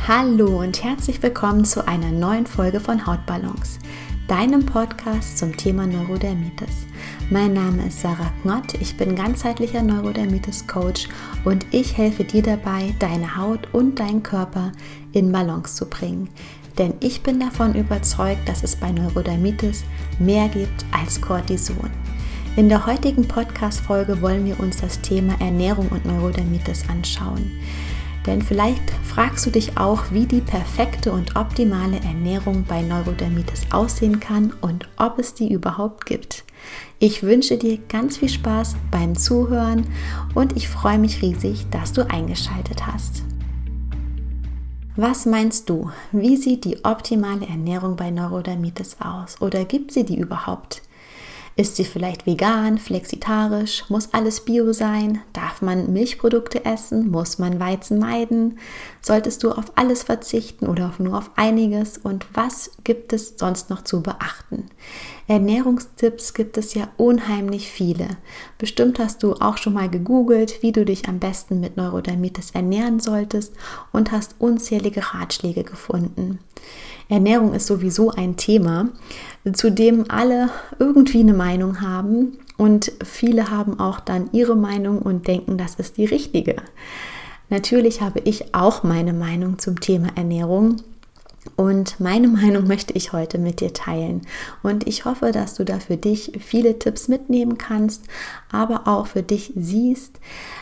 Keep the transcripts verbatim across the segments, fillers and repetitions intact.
Hallo und herzlich willkommen zu einer neuen Folge von Hautbalance, deinem Podcast zum Thema Neurodermitis. Mein Name ist Sarah Knott, ich bin ganzheitlicher Neurodermitis-Coach und ich helfe dir dabei, deine Haut und deinen Körper in Balance zu bringen. Denn ich bin davon überzeugt, dass es bei Neurodermitis mehr gibt als Cortison. In der heutigen Podcast-Folge wollen wir uns das Thema Ernährung und Neurodermitis anschauen. Denn vielleicht fragst du dich auch, wie die perfekte und optimale Ernährung bei Neurodermitis aussehen kann und ob es die überhaupt gibt. Ich wünsche dir ganz viel Spaß beim Zuhören und ich freue mich riesig, dass du eingeschaltet hast. Was meinst du? Wie sieht die optimale Ernährung bei Neurodermitis aus? Oder gibt sie die überhaupt? Ist sie vielleicht vegan, flexitarisch? Muss alles bio sein? Darf man Milchprodukte essen? Muss man Weizen meiden? Solltest du auf alles verzichten oder auf nur auf einiges? Und was gibt es sonst noch zu beachten? Ernährungstipps gibt es ja unheimlich viele. Bestimmt hast du auch schon mal gegoogelt, wie du dich am besten mit Neurodermitis ernähren solltest und hast unzählige Ratschläge gefunden. Ernährung ist sowieso ein Thema, zu dem alle irgendwie eine Meinung haben und viele haben auch dann ihre Meinung und denken, das ist die richtige. Natürlich habe ich auch meine Meinung zum Thema Ernährung und meine Meinung möchte ich heute mit dir teilen und ich hoffe, dass du da für dich viele Tipps mitnehmen kannst, aber auch für dich siehst,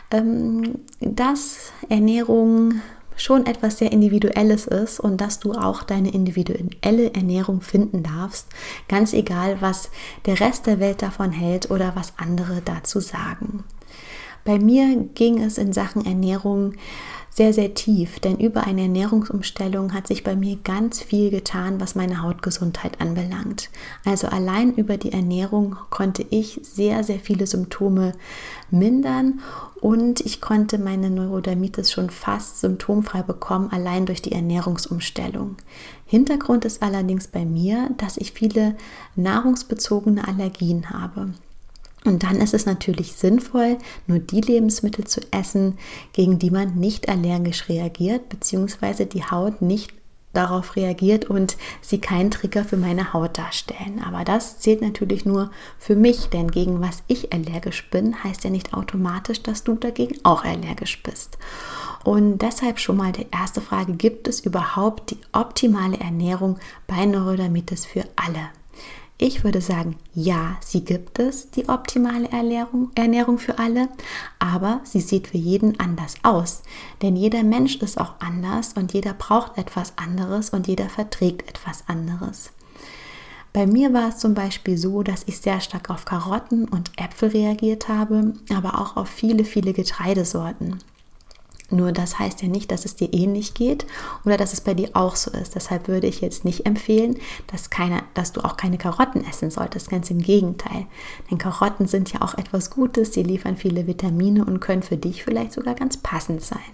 dass Ernährung schon etwas sehr Individuelles ist und dass du auch deine individuelle Ernährung finden darfst, ganz egal, was der Rest der Welt davon hält oder was andere dazu sagen. Bei mir ging es in Sachen Ernährung sehr, sehr tief, denn über eine Ernährungsumstellung hat sich bei mir ganz viel getan, was meine Hautgesundheit anbelangt. Also allein über die Ernährung konnte ich sehr, sehr viele Symptome mindern und ich konnte meine Neurodermitis schon fast symptomfrei bekommen, allein durch die Ernährungsumstellung. Hintergrund ist allerdings bei mir, dass ich viele nahrungsbezogene Allergien habe. Und dann ist es natürlich sinnvoll, nur die Lebensmittel zu essen, gegen die man nicht allergisch reagiert, beziehungsweise die Haut nicht darauf reagiert und sie keinen Trigger für meine Haut darstellen. Aber das zählt natürlich nur für mich, denn gegen was ich allergisch bin, heißt ja nicht automatisch, dass du dagegen auch allergisch bist. Und deshalb schon mal die erste Frage, gibt es überhaupt die optimale Ernährung bei Neurodermitis für alle? Ich würde sagen, ja, sie gibt es, die optimale Ernährung, Ernährung für alle, aber sie sieht für jeden anders aus. Denn jeder Mensch ist auch anders und jeder braucht etwas anderes und jeder verträgt etwas anderes. Bei mir war es zum Beispiel so, dass ich sehr stark auf Karotten und Äpfel reagiert habe, aber auch auf viele, viele Getreidesorten. Nur das heißt ja nicht, dass es dir ähnlich geht oder dass es bei dir auch so ist. Deshalb würde ich jetzt nicht empfehlen, dass, keine, dass du auch keine Karotten essen solltest. Ganz im Gegenteil. Denn Karotten sind ja auch etwas Gutes. Sie liefern viele Vitamine und können für dich vielleicht sogar ganz passend sein.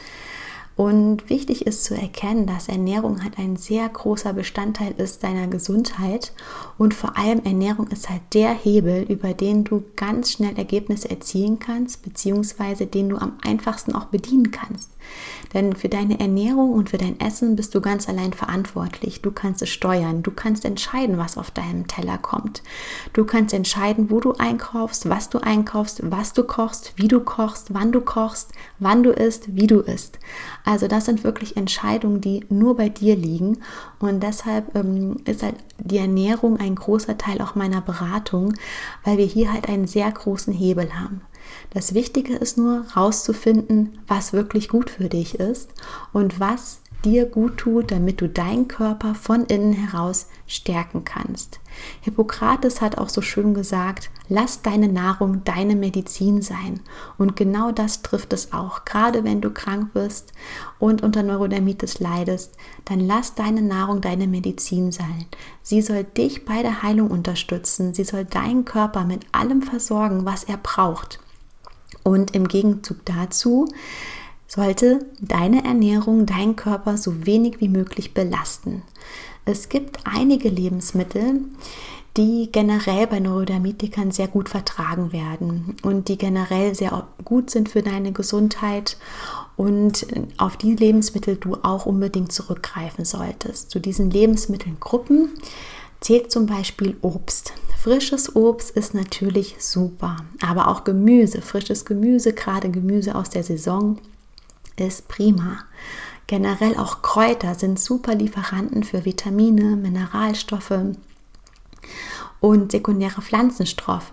Und wichtig ist zu erkennen, dass Ernährung halt ein sehr großer Bestandteil ist deiner Gesundheit und vor allem Ernährung ist halt der Hebel, über den du ganz schnell Ergebnisse erzielen kannst, beziehungsweise den du am einfachsten auch bedienen kannst. Denn für deine Ernährung und für dein Essen bist du ganz allein verantwortlich. Du kannst es steuern, du kannst entscheiden, was auf deinem Teller kommt. Du kannst entscheiden, wo du einkaufst, was du einkaufst, was du kochst, wie du kochst, wann du kochst, wann du isst, wie du isst. Also das sind wirklich Entscheidungen, die nur bei dir liegen und deshalb ähm, ist halt die Ernährung ein großer Teil auch meiner Beratung, weil wir hier halt einen sehr großen Hebel haben. Das Wichtige ist nur, rauszufinden, was wirklich gut für dich ist und was dir gut tut, damit du deinen Körper von innen heraus stärken kannst. Hippokrates hat auch so schön gesagt, lass deine Nahrung deine Medizin sein. Und genau das trifft es auch. Gerade wenn du krank bist und unter Neurodermitis leidest, dann lass deine Nahrung deine Medizin sein. Sie soll dich bei der Heilung unterstützen. Sie soll deinen Körper mit allem versorgen, was er braucht. Und im Gegenzug dazu sollte deine Ernährung deinen Körper so wenig wie möglich belasten. Es gibt einige Lebensmittel, die generell bei Neurodermitikern sehr gut vertragen werden und die generell sehr gut sind für deine Gesundheit und auf die Lebensmittel du auch unbedingt zurückgreifen solltest. Zu diesen Lebensmittelgruppen zählt zum Beispiel Obst. Frisches Obst ist natürlich super, aber auch Gemüse, frisches Gemüse, gerade Gemüse aus der Saison, ist prima. Generell auch Kräuter sind super Lieferanten für Vitamine, Mineralstoffe und sekundäre Pflanzenstoffe.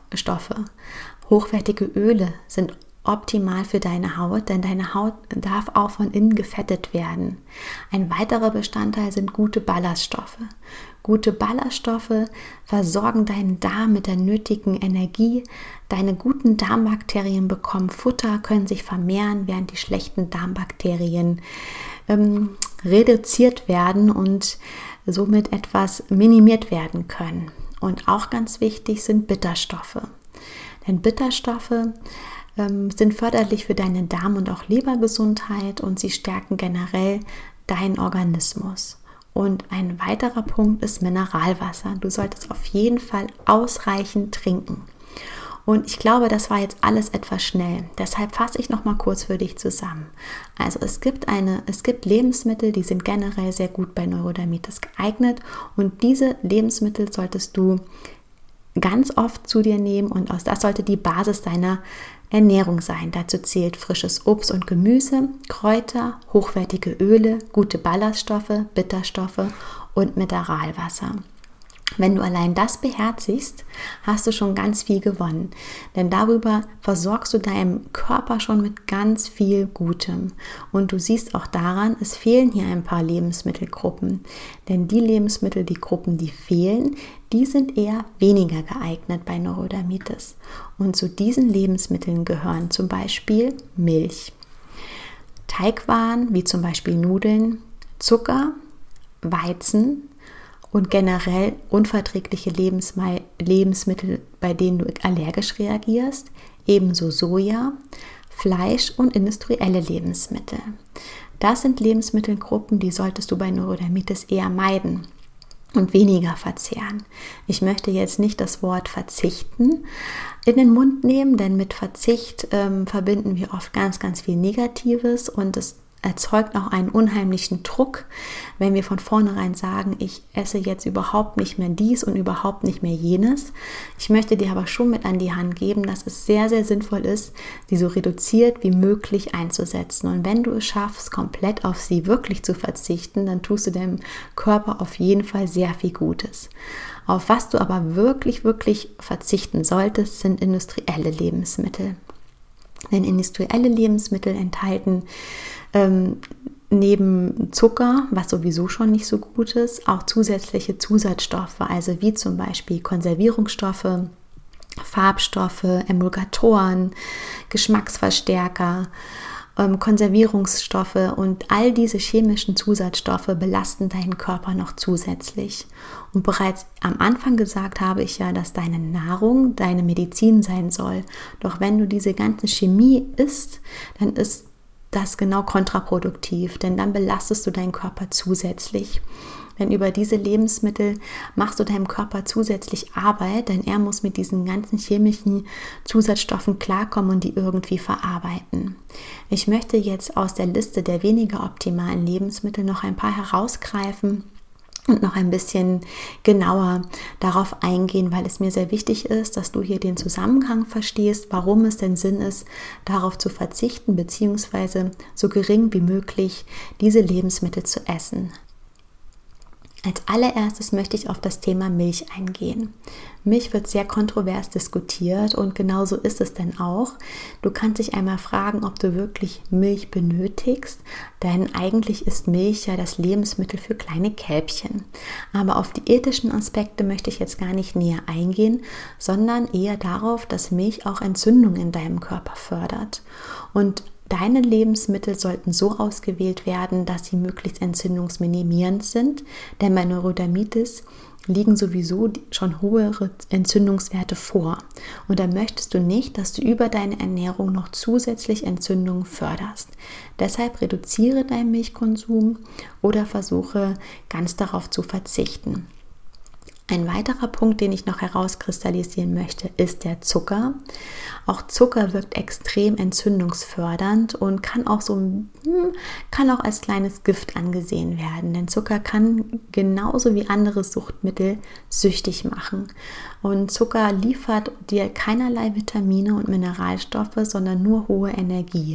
Hochwertige Öle sind optimal für deine Haut, denn deine Haut darf auch von innen gefettet werden. Ein weiterer Bestandteil sind gute Ballaststoffe. Gute Ballaststoffe versorgen deinen Darm mit der nötigen Energie. Deine guten Darmbakterien bekommen Futter, können sich vermehren, während die schlechten Darmbakterien ähm, reduziert werden und somit etwas minimiert werden können. Und auch ganz wichtig sind Bitterstoffe. Denn Bitterstoffe ähm, sind förderlich für deine Darm- und auch Lebergesundheit und sie stärken generell deinen Organismus. Und ein weiterer Punkt ist Mineralwasser. Du solltest auf jeden Fall ausreichend trinken. Und ich glaube, das war jetzt alles etwas schnell. Deshalb fasse ich noch mal kurz für dich zusammen. Also es gibt eine, es gibt Lebensmittel, die sind generell sehr gut bei Neurodermitis geeignet. Und diese Lebensmittel solltest du ganz oft zu dir nehmen und das sollte die Basis deiner Ernährung sein. Dazu zählt frisches Obst und Gemüse, Kräuter, hochwertige Öle, gute Ballaststoffe, Bitterstoffe und Mineralwasser. Wenn du allein das beherzigst, hast du schon ganz viel gewonnen, denn darüber versorgst du deinem Körper schon mit ganz viel Gutem. Und du siehst auch daran, es fehlen hier ein paar Lebensmittelgruppen, denn die Lebensmittel, die Gruppen, die fehlen, die sind eher weniger geeignet bei Neurodermitis. Und zu diesen Lebensmitteln gehören zum Beispiel Milch, Teigwaren wie zum Beispiel Nudeln, Zucker, Weizen, und generell unverträgliche Lebensmittel, bei denen du allergisch reagierst, ebenso Soja, Fleisch und industrielle Lebensmittel. Das sind Lebensmittelgruppen, die solltest du bei Neurodermitis eher meiden und weniger verzehren. Ich möchte jetzt nicht das Wort verzichten in den Mund nehmen, denn mit Verzicht ähm, verbinden wir oft ganz, ganz viel Negatives und es erzeugt auch einen unheimlichen Druck, wenn wir von vornherein sagen, ich esse jetzt überhaupt nicht mehr dies und überhaupt nicht mehr jenes. Ich möchte dir aber schon mit an die Hand geben, dass es sehr, sehr sinnvoll ist, sie so reduziert wie möglich einzusetzen. Und wenn du es schaffst, komplett auf sie wirklich zu verzichten, dann tust du deinem Körper auf jeden Fall sehr viel Gutes. Auf was du aber wirklich, wirklich verzichten solltest, sind industrielle Lebensmittel. Denn industrielle Lebensmittel enthalten Ähm, neben Zucker, was sowieso schon nicht so gut ist, auch zusätzliche Zusatzstoffe, also wie zum Beispiel Konservierungsstoffe, Farbstoffe, Emulgatoren, Geschmacksverstärker, ähm, Konservierungsstoffe und all diese chemischen Zusatzstoffe belasten deinen Körper noch zusätzlich. Und bereits am Anfang gesagt habe ich ja, dass deine Nahrung deine Medizin sein soll. Doch wenn du diese ganze Chemie isst, dann ist das genau kontraproduktiv, denn dann belastest du deinen Körper zusätzlich. Denn über diese Lebensmittel machst du deinem Körper zusätzlich Arbeit, denn er muss mit diesen ganzen chemischen Zusatzstoffen klarkommen und die irgendwie verarbeiten. Ich möchte jetzt aus der Liste der weniger optimalen Lebensmittel noch ein paar herausgreifen und noch ein bisschen genauer darauf eingehen, weil es mir sehr wichtig ist, dass du hier den Zusammenhang verstehst, warum es denn Sinn ist, darauf zu verzichten, beziehungsweise so gering wie möglich diese Lebensmittel zu essen. Als allererstes möchte ich auf das Thema Milch eingehen. Milch wird sehr kontrovers diskutiert und genauso ist es denn auch. Du kannst dich einmal fragen, ob du wirklich Milch benötigst, denn eigentlich ist Milch ja das Lebensmittel für kleine Kälbchen. Aber auf die ethischen Aspekte möchte ich jetzt gar nicht näher eingehen, sondern eher darauf, dass Milch auch Entzündungen in deinem Körper fördert. Und deine Lebensmittel sollten so ausgewählt werden, dass sie möglichst entzündungsminimierend sind, denn bei Neurodermitis liegen sowieso schon hohe Entzündungswerte vor. Und da möchtest du nicht, dass du über deine Ernährung noch zusätzlich Entzündungen förderst. Deshalb reduziere deinen Milchkonsum oder versuche ganz darauf zu verzichten. Ein weiterer Punkt, den ich noch herauskristallisieren möchte, ist der Zucker. Auch Zucker wirkt extrem entzündungsfördernd und kann auch so kann auch als kleines Gift angesehen werden. Denn Zucker kann genauso wie andere Suchtmittel süchtig machen. Und Zucker liefert dir keinerlei Vitamine und Mineralstoffe, sondern nur hohe Energie.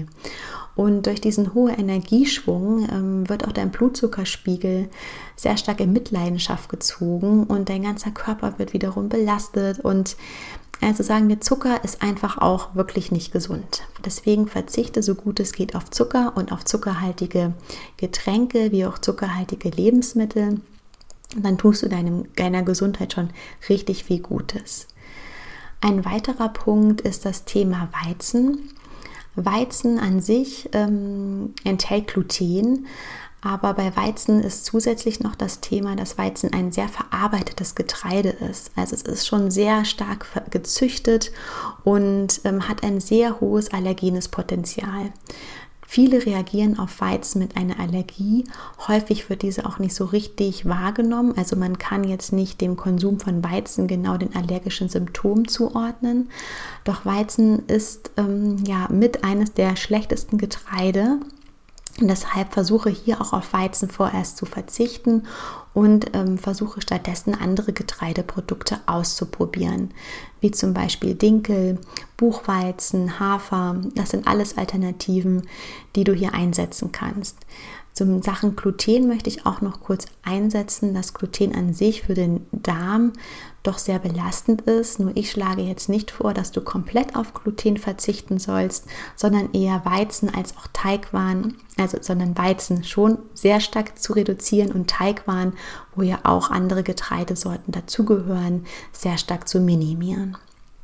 Und durch diesen hohen Energieschwung ähm, wird auch dein Blutzuckerspiegel sehr stark in Mitleidenschaft gezogen und dein ganzer Körper wird wiederum belastet. Und also sagen wir, Zucker ist einfach auch wirklich nicht gesund. Deswegen verzichte so gut es geht auf Zucker und auf zuckerhaltige Getränke wie auch zuckerhaltige Lebensmittel. Und dann tust du deinem, deiner Gesundheit schon richtig viel Gutes. Ein weiterer Punkt ist das Thema Weizen. Weizen an sich ähm, enthält Gluten, aber bei Weizen ist zusätzlich noch das Thema, dass Weizen ein sehr verarbeitetes Getreide ist. Also es ist schon sehr stark gezüchtet und ähm, hat ein sehr hohes allergenes Potenzial. Viele reagieren auf Weizen mit einer Allergie. Häufig wird diese auch nicht so richtig wahrgenommen. Also man kann jetzt nicht dem Konsum von Weizen genau den allergischen Symptomen zuordnen. Doch Weizen ist ähm, ja mit eines der schlechtesten Getreide. Und deshalb versuche hier auch auf Weizen vorerst zu verzichten und ähm, versuche stattdessen andere Getreideprodukte auszuprobieren, wie zum Beispiel Dinkel, Buchweizen, Hafer. Das sind alles Alternativen, die du hier einsetzen kannst. Zum Sachen Gluten möchte ich auch noch kurz einsetzen, dass Gluten an sich für den Darm doch sehr belastend ist. Nur ich schlage jetzt nicht vor, dass du komplett auf Gluten verzichten sollst, sondern eher Weizen als auch Teigwaren, also sondern Weizen schon sehr stark zu reduzieren und Teigwaren, wo ja auch andere Getreidesorten dazugehören, sehr stark zu minimieren.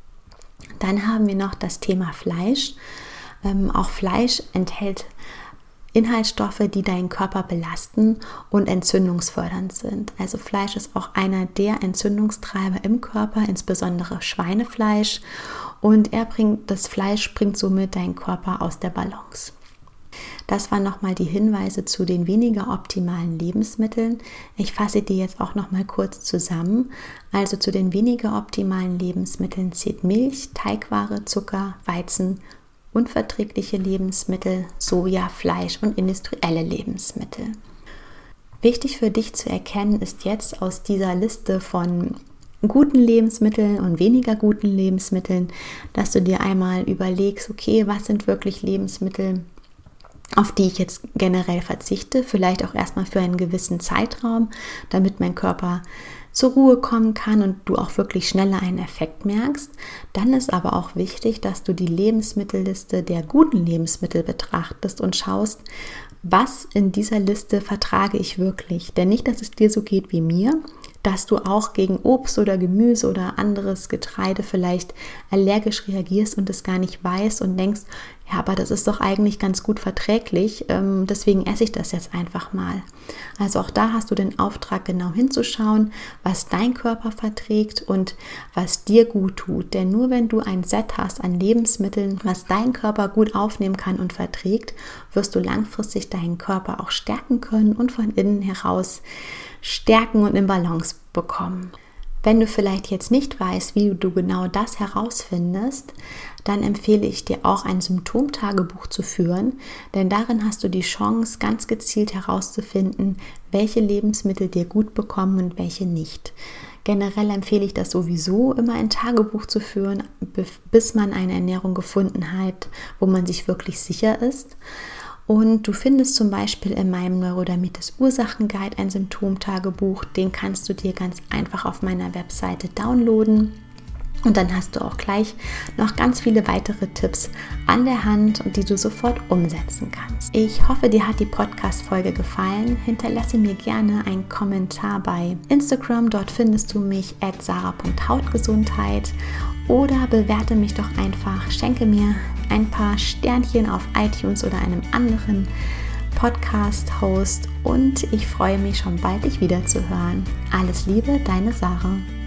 Dann haben wir noch das Thema Fleisch. Ähm, auch Fleisch enthält Inhaltsstoffe, die deinen Körper belasten und entzündungsfördernd sind. Also Fleisch ist auch einer der Entzündungstreiber im Körper, insbesondere Schweinefleisch. Und er bringt, das Fleisch bringt somit deinen Körper aus der Balance. Das waren nochmal die Hinweise zu den weniger optimalen Lebensmitteln. Ich fasse die jetzt auch nochmal kurz zusammen. Also zu den weniger optimalen Lebensmitteln zählt Milch, Teigware, Zucker, Weizen, unverträgliche Lebensmittel, Soja, Fleisch und industrielle Lebensmittel. Wichtig für dich zu erkennen ist jetzt aus dieser Liste von guten Lebensmitteln und weniger guten Lebensmitteln, dass du dir einmal überlegst, okay, was sind wirklich Lebensmittel, auf die ich jetzt generell verzichte, vielleicht auch erstmal für einen gewissen Zeitraum, damit mein Körper zur Ruhe kommen kann und du auch wirklich schneller einen Effekt merkst. Dann ist aber auch wichtig, dass du die Lebensmittelliste der guten Lebensmittel betrachtest und schaust, was in dieser Liste vertrage ich wirklich. Denn nicht, dass es dir so geht wie mir, dass du auch gegen Obst oder Gemüse oder anderes Getreide vielleicht allergisch reagierst und es gar nicht weißt und denkst, ja, aber das ist doch eigentlich ganz gut verträglich, ähm, deswegen esse ich das jetzt einfach mal. Also auch da hast du den Auftrag, genau hinzuschauen, was dein Körper verträgt und was dir gut tut. Denn nur wenn du ein Set hast an Lebensmitteln, was dein Körper gut aufnehmen kann und verträgt, wirst du langfristig deinen Körper auch stärken können und von innen heraus stärken und in Balance bekommen. Wenn du vielleicht jetzt nicht weißt, wie du genau das herausfindest, dann empfehle ich dir auch ein Symptomtagebuch zu führen, denn darin hast du die Chance, ganz gezielt herauszufinden, welche Lebensmittel dir gut bekommen und welche nicht. Generell empfehle ich das sowieso, immer ein Tagebuch zu führen, bis man eine Ernährung gefunden hat, wo man sich wirklich sicher ist. Und du findest zum Beispiel in meinem Neurodermitis Ursachenguide ein Symptomtagebuch. Den kannst du dir ganz einfach auf meiner Webseite downloaden. Und dann hast du auch gleich noch ganz viele weitere Tipps an der Hand, die du sofort umsetzen kannst. Ich hoffe, dir hat die Podcast-Folge gefallen. Hinterlasse mir gerne einen Kommentar bei Instagram. Dort findest du mich at sarah punkt hautgesundheit. Oder bewerte mich doch einfach, schenke mir ein paar Sternchen auf iTunes oder einem anderen Podcast-Host und ich freue mich schon bald, dich wiederzuhören. Alles Liebe, deine Sarah.